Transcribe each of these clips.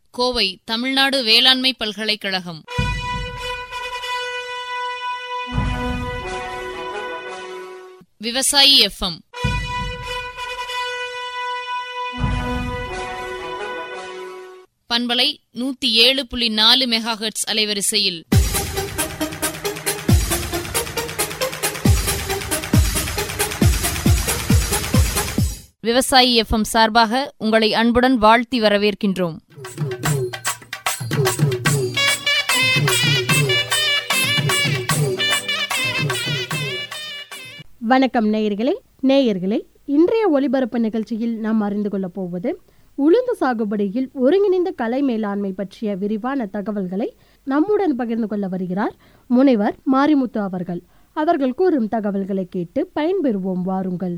கோவை தமிழ்நாடு வேளாண்மை பல்கலைக்கழகம். விவசாயி FM பண்பலை 107.4 மெகாஹெர்ட்ஸ் அலைவரிசையில் விவசாயி FM சார்பாக உங்களை அன்புடன் வாழ்த்தி வரவேற்கின்றோம். வணக்கம் நேயர்களே, இன்றைய ஒலிபரப்பு நிகழ்ச்சியில் நாம் அறிந்து கொள்ளப் போவது உளுந்து சாகுபடியில் ஒருங்கிணைந்த கலை மேலாண்மை பற்றிய விரிவான தகவல்களை நம்முடன் பகிர்ந்து கொள்ள வருகிறார் முனைவர் மாரிமுத்து அவர்கள் கூறும் தகவல்களை கேட்டு பயன்பெறுவோம். வாருங்கள்.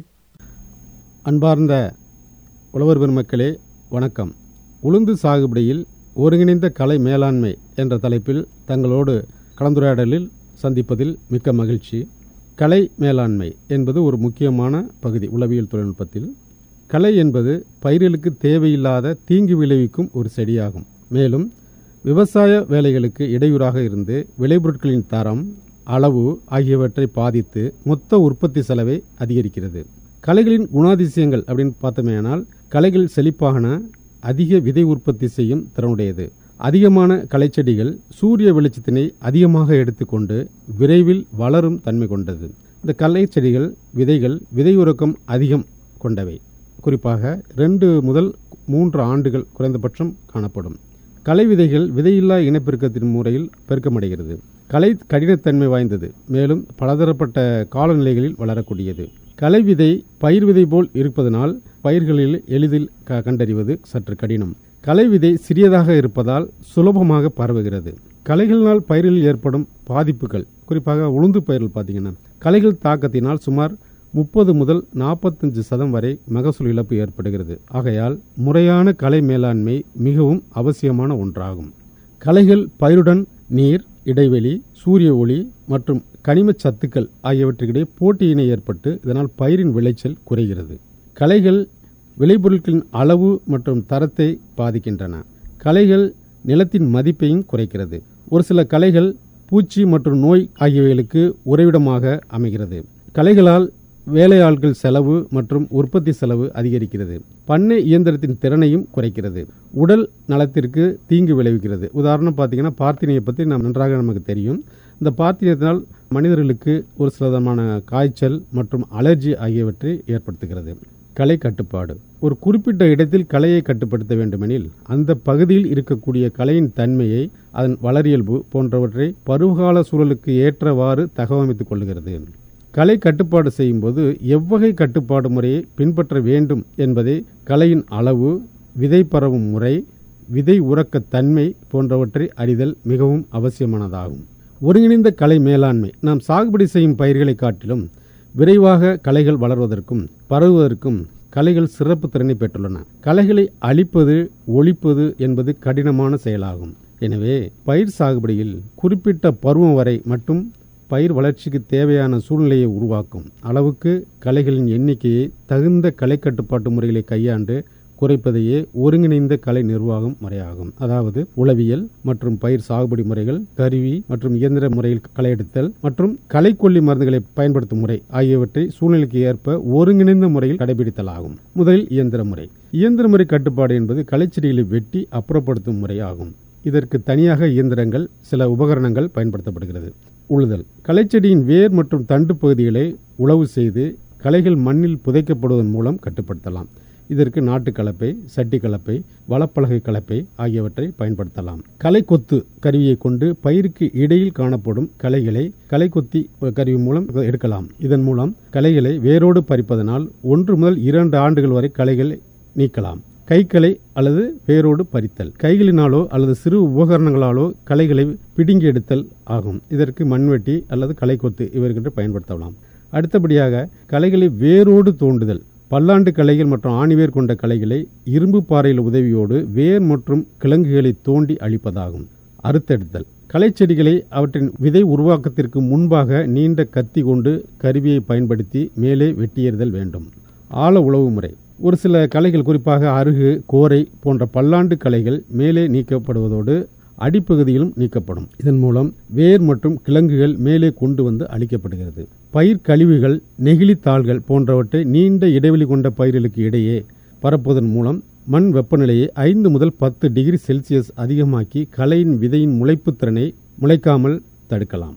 அன்பார்ந்த உழவர் பெருமக்களே, வணக்கம். உளுந்து சாகுபடியில் ஒருங்கிணைந்த கலை மேலாண்மை என்ற தலைப்பில் தங்களோடு கலந்துரையாடலில் சந்திப்பதில் மிக்க மகிழ்ச்சி. கலை மேலாண்மை என்பது ஒரு முக்கியமான பகுதி உளவியல் தொழில்நுட்பத்தில். கலை என்பது பயிர்களுக்கு தேவையில்லாத தீங்கு விளைவிக்கும் ஒரு செடியாகும். மேலும் விவசாய வேலைகளுக்கு இடையூறாக இருந்து விளைபொருட்களின் தரம், அளவு ஆகியவற்றை பாதித்து மொத்த உற்பத்தி செலவை அதிகரிக்கிறது. களைகளின் குணாதிசயங்கள் அப்படின்னு பார்த்தோமேனால், களைகள் செழிப்பான அதிக விதை உற்பத்தி செய்யும் திறனுடையது. அதிகமான களைச்செடிகள் சூரிய வெளிச்சத்தினை அதிகமாக எடுத்துக்கொண்டு விரைவில் வளரும் தன்மை கொண்டது. இந்த களைச்செடிகள் விதை உறக்கம் அதிகம் கொண்டவை. குறிப்பாக 2 முதல் 3 ஆண்டுகள் குறைந்தபட்சம் காணப்படும். களை விதைகள் விதையில்லா இனப்பெருக்கத்தின் முறையில் பெருக்கமடைகிறது. களை கடினத்தன்மை வாய்ந்தது, மேலும் பலதரப்பட்ட காலநிலைகளில் வளரக்கூடியது. களை விதை பயிர் விதை போல் இருப்பதனால் பயிர்களில் எளிதில் கண்டறிவது சற்று கடினம். களை விதை சிறியதாக இருப்பதால் சுலபமாக பரவுகிறது. களைகளினால் பயிர்களில் ஏற்படும் பாதிப்புகள், குறிப்பாக உளுந்து பயிர்கள் பார்த்தீங்கன்னா, களைகள் தாக்கத்தினால் சுமார் 30 முதல் 45% வரை மகசூல் இழப்பு ஏற்படுகிறது. ஆகையால் முறையான களை மேலாண்மை மிகவும் அவசியமான ஒன்றாகும். களைகள் பயிருடன் நீர் இடைவெளி, சூரிய ஒளி மற்றும் கனிம சத்துக்கள் ஆகியவற்றிடையே போட்டியினை ஏற்பட்டு இதனால் பயிரின் விளைச்சல் குறைகிறது. களைகள் விளைபொருட்களின் அளவு மற்றும் தரத்தை பாதிக்கின்றன. களைகள் நிலத்தின் மதிப்பையும் குறைக்கிறது. ஒரு சில களைகள் பூச்சி மற்றும் நோய் ஆகியவைகளுக்கு உறைவிடமாக அமைகிறது. களைகளால் வேலையாட்கள் செலவு மற்றும் உற்பத்தி செலவு அதிகரிக்கிறது. பண்ணை இயந்திரத்தின் திறனையும் குறைக்கிறது. உடல் நலத்திற்கு தீங்கு விளைவிக்கிறது. உதாரணம் பார்த்தீங்கன்னா, பார்த்தினியை பற்றி நன்றாக நமக்கு தெரியும். இந்த பார்த்தினியத்தினால் மனிதர்களுக்கு ஒரு சில விதமான காய்ச்சல் மற்றும் அலர்ஜி ஆகியவற்றை ஏற்படுத்துகிறது. களை கட்டுப்பாடு. ஒரு குறிப்பிட்ட இடத்தில் களையை கட்டுப்படுத்த வேண்டுமெனில் அந்த பகுதியில் இருக்கக்கூடிய களையின் தன்மையை, அதன் வளரியல்பு போன்றவற்றை பருவகால சூழலுக்கு ஏற்றவாறு தகவமைத்துக் கொள்கிறது. களை கட்டுப்பாடு செய்யும் போது எவ்வகை கட்டுப்பாடு முறையை பின்பற்ற வேண்டும் என்பதை களையின் அளவு, விதை பரவும் முறை, விதை உறக்க தன்மை போன்றவற்றை அறிதல் மிகவும் அவசியமானதாகும். ஒருங்கிணைந்த களை மேலாண்மை நாம் சாகுபடி செய்யும் பயிர்களை காட்டிலும் விரைவாக களைகள் வளர்வதற்கும் பரவுவதற்கும் களைகள் சிறப்பு திறனை பெற்றுள்ளன. களைகளை அழிப்பது, ஒழிப்பது என்பது கடினமான செயலாகும். எனவே பயிர் சாகுபடியில் குறிப்பிட்ட பருவம் வரை மட்டும் பயிர் வளர்ச்சிக்கு தேவையான சூழ்நிலையை உருவாக்கும் அளவுக்கு களைகளின் எண்ணிக்கையை தகுந்த களை கட்டுப்பாட்டு முறைகளை கையாண்டு குறைப்பதையே ஒருங்கிணைந்த கலை நிர்வாகம் முறையாகும். அதாவது உளவியல் மற்றும் பயிர் சாகுபடி முறைகள், கருவி மற்றும் இயந்திர முறையில் களையெடுத்தல் மற்றும் களைக்கொல்லி மருந்துகளை பயன்படுத்தும் முறை ஆகியவற்றை சூழ்நிலைக்கு ஏற்ப ஒருங்கிணைந்த முறையில் கடைபிடித்தலாகும். முதலில் இயந்திர முறை. இயந்திர முறை கட்டுப்பாடு என்பது களைச்செடிகளை வெட்டி அப்புறப்படுத்தும் முறையாகும். இதற்கு தனியாக இயந்திரங்கள், சில உபகரணங்கள் பயன்படுத்தப்படுகிறது. உழுதல். களைச்செடியின் வேர் மற்றும் தண்டு பகுதிகளை உழவு செய்து களைகள் மண்ணில் புதைக்கப்படுவதன் மூலம் கட்டுப்படுத்தலாம். இதற்கு நாட்டு கலப்பை, சட்டி கலப்பை, வளப்பலகை கலப்பை ஆகியவற்றை பயன்படுத்தலாம். களை கொத்து கருவியை கொண்டு பயிருக்கு இடையில் காணப்படும் களைகளை களை கொத்தி கருவி மூலம் எடுக்கலாம். இதன் மூலம் களைகளை வேரோடு பறிப்பதனால் 1 முதல் 2 ஆண்டுகள் வரை களைகளை நீக்கலாம். கைகளை அல்லது வேரோடு பறித்தல். கைகளினாலோ அல்லது சிறு உபகரணங்களாலோ களைகளை பிடுங்கி எடுத்தல் ஆகும். இதற்கு மண்வெட்டி அல்லது களை கொத்து இவர்கிட்ட பயன்படுத்தலாம். அடுத்தபடியாக களைகளை வேரோடு தோண்டுதல். பல்லாண்டு களைகள் மற்றும் ஆணிவேர் கொண்ட களைகளை இரும்பு பாறையில் உதவியோடு வேர் மற்றும் கிழங்குகளை தோண்டி அழிப்பதாகும். அறுத்தெடுத்தல். களைச்செடிகளை அவற்றின் விதை உருவாக்கத்திற்கு முன்பாக நீண்ட கத்தி கொண்டு கருவியை பயன்படுத்தி மேலே வெட்டியெறிதல் வேண்டும். ஆழ உழவு முறை. ஒரு சில களைகள், குறிப்பாக அருகு, கோரை போன்ற பல்லாண்டு களைகள் மேலே நீக்கப்படுவதோடு அடிப்பகுதியிலும் நீக்கப்படும். இதன் மூலம் வேர் மற்றும் கிழங்குகள் மேலே கொண்டு வந்து அளிக்கப்படுகிறது. பயிர் கழிவுகள், நெகிழித்தாள்கள் போன்றவற்றை நீண்ட இடைவெளி கொண்ட பயிர்களுக்கு இடையே பரப்புவதன் மூலம் மண் வெப்பநிலையை 5 முதல் 10 டிகிரி செல்சியஸ் அதிகமாக்கி களையின் விதையின் முளைப்பு திறனை முளைக்காமல் தடுக்கலாம்.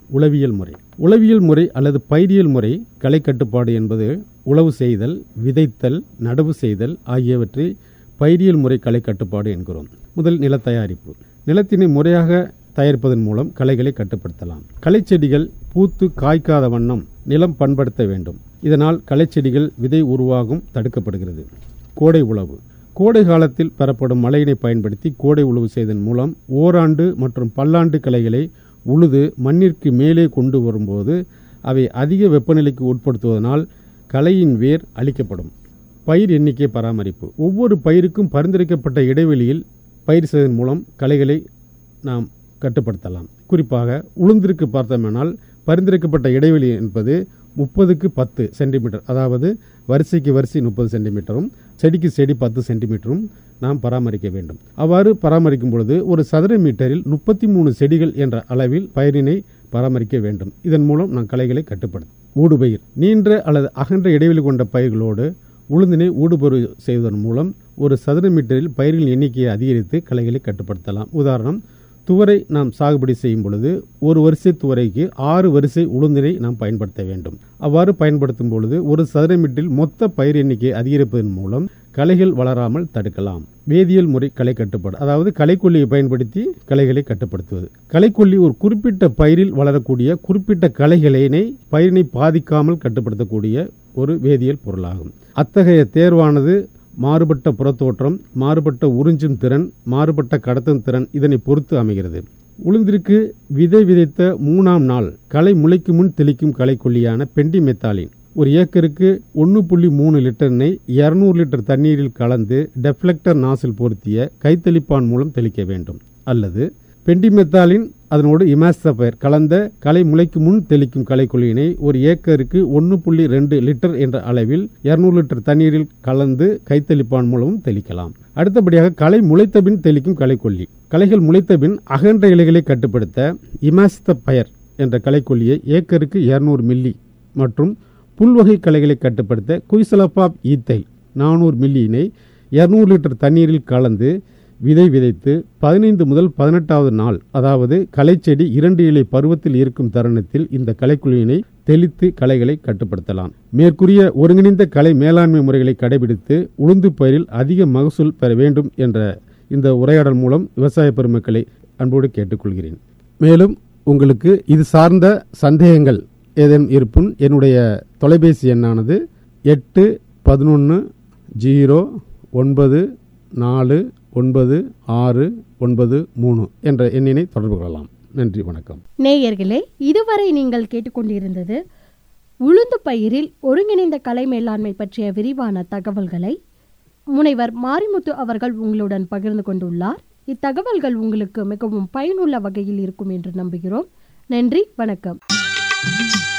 உளவியல் முறை அல்லது பயிரியல் முறை களை கட்டுப்பாடு என்பது உழவு செய்தல், விதைத்தல், நடவு செய்தல் ஆகியவற்றை பயிரியல் முறை களை கட்டுப்பாடு என்கிறோம். முதல் நில தயாரிப்பு. நிலத்தினை முறையாக தயாரிப்பதன் மூலம் களைகளை கட்டுப்படுத்தலாம். களைச்செடிகள் பூத்து காய்க்காத வண்ணம் நிலம் பண்படுத்த வேண்டும். இதனால் களைச்செடிகள் விதை உருவாகும் தடுக்கப்படுகிறது. கோடை உழவு. கோடை காலத்தில் பெறப்படும் மழையினை பயன்படுத்தி கோடை உழவு செய்ததன் மூலம் ஓராண்டு மற்றும் பல்லாண்டு களைகளை உழுது மண்ணிற்கு மேலே கொண்டு வரும்போது அவை அதிக வெப்பநிலைக்கு உட்படுத்துவதனால் களையின் வேர் அழிக்கப்படும். பயிர் எண்ணிக்கை பராமரிப்பு. ஒவ்வொரு பயிருக்கும் பரிந்துரைக்கப்பட்ட இடைவெளியில் பயிர் செய்வதன் மூலம் களைகளை நாம் கட்டுப்படுத்தலாம். குறிப்பாக உளுந்திற்கு பார்த்தோம்னால் பரிந்துரைக்கப்பட்ட இடைவெளி என்பது 30க்கு 10 சென்டிமீட்டர், அதாவது வரிசைக்கு வரிசை 30 சென்டிமீட்டரும் செடிக்கு செடி 10 சென்டிமீட்டரும் நாம் பராமரிக்க வேண்டும். அவ்வாறு பராமரிக்கும் பொழுது ஒரு சதுர மீட்டரில் 33 செடிகள் என்ற அளவில் பயிரினை பராமரிக்க வேண்டும். இதன் மூலம் நாம் களைகளை கட்டுப்படுத்தும். ஊடுபயிர். நீண்ட அல்லது அகன்ற இடைவெளி கொண்ட பயிர்களோடு உளுந்தினை ஊடுபயிர் செய்வதன் மூலம் ஒரு சதுர மீட்டரில் பயிர்களின் எண்ணிக்கையை அதிகரித்து களைகளை கட்டுப்படுத்தலாம். உதாரணம், துவரை நாம் சாகுபடி செய்யும் பொழுது ஒரு வரிசை துவரைக்கு 6 வரிசை உளுந்தினை நாம் பயன்படுத்த வேண்டும். அவ்வாறு பயன்படுத்தும் பொழுது ஒரு சதுர மீட்டரில் மொத்த பயிர் எண்ணிக்கை அதிகரிப்பதன் மூலம் களைகள் வளராமல் தடுக்கலாம். வேதியியல் முறை களை கட்டுப்பாடு, அதாவது களைக்கொல்லியை பயன்படுத்தி களைகளை கட்டுப்படுத்துவது. களைக்கொல்லி ஒரு குறிப்பிட்ட பயிரில் வளரக்கூடிய குறிப்பிட்ட களைகளினை பயிரினை பாதிக்காமல் கட்டுப்படுத்தக்கூடிய ஒரு வேதியியல் பொருளாகும். அத்தகைய தேர்வானது மாறுபட்ட புறத்தோற்றம், மாறுபட்ட உறிஞ்சும் திறன், மாறுபட்ட கடத்தும் திறன் இதனை பொறுத்து அமைகிறது. உளுந்திற்கு விதை விதைத்த 3ஆம் நாள் களை முளைக்கும் முன் தெளிக்கும் களைக்கொல்லியான பெண்டிமெத்தாலின் ஒரு ஏக்கருக்கு 1.3 லிட்டரினை 200 லிட்டர் தண்ணீரில் கலந்து டெஃப்ளெக்டர் நாசில் பொருத்திய கைத்தெளிப்பான் மூலம் தெளிக்க வேண்டும். அல்லது பெண்டிமெத்தாலின் அதனோடு இமாஸ்தபயர் கலந்த களை முளைக்கு முன் தெளிக்கும் களைக்கொல்லியினை ஒரு ஏக்கருக்கு 1.2 லிட்டர் என்ற அளவில் 200 லிட்டர் தண்ணீரில் கலந்து கைத்தெளிப்பான் மூலமும் தெளிக்கலாம். அடுத்தபடியாக களை முளைத்தபின் தெளிக்கும் களைக்கொல்லி. களைகள் முளைத்தபின் அகன்ற இலைகளை கட்டுப்படுத்த இமாஸ்தபயர் என்ற களைக்கொல்லியை ஏக்கருக்கு 200 மில்லி மற்றும் புல்வகை களைகளை கட்டுப்படுத்த குய்சலபாப் ஈத்தைல் 400 மில்லியினை 200 லிட்டர் தண்ணீரில் கலந்து விதை விதைத்து 15 முதல் 18வது நாள், அதாவது களைச்செடி 2 இலை பருவத்தில் இருக்கும் தருணத்தில் இந்த களைக்குழியினை தெளித்து களைகளை கட்டுப்படுத்தலாம். மேற்கூறிய ஒருங்கிணைந்த களை மேலாண்மை முறைகளை கடைபிடித்து உளுந்து பயிரில் அதிக மகசூல் பெற வேண்டும் என்ற இந்த உரையாடல் மூலம் விவசாய பெருமக்களை அன்போடு கேட்டுக்கொள்கிறேன். மேலும் உங்களுக்கு இது சார்ந்த சந்தேகங்கள் ஏதேனும் இருப்பின் என்னுடைய தொலைபேசி எண்ணானது 8111094693 என்ற எண்ணினை தொடர்பு கொள்ளலாம். நன்றி, வணக்கம். நேயர்களே, இதுவரை நீங்கள் கேட்டுக்கொண்டிருந்தது உளுந்து பயிரில் ஒருங்கிணைந்த களை மேலாண்மை பற்றிய விரிவான தகவல்களை முனைவர் மாரிமுத்து அவர்கள் உங்களுடன் பகிர்ந்து கொண்டுள்ளார். இத்தகவல்கள் உங்களுக்கு மிகவும் பயனுள்ள வகையில் இருக்கும் என்று நம்புகிறோம். நன்றி, வணக்கம்.